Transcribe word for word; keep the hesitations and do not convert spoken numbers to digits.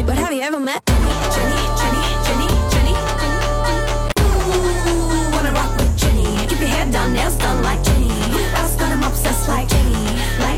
But have you ever met Jenny, Jenny, Jenny, Jenny? Ooh, wanna rock with Jenny. Keep your head down, nails done like Jenny. Else got him obsessed like Jenny. Like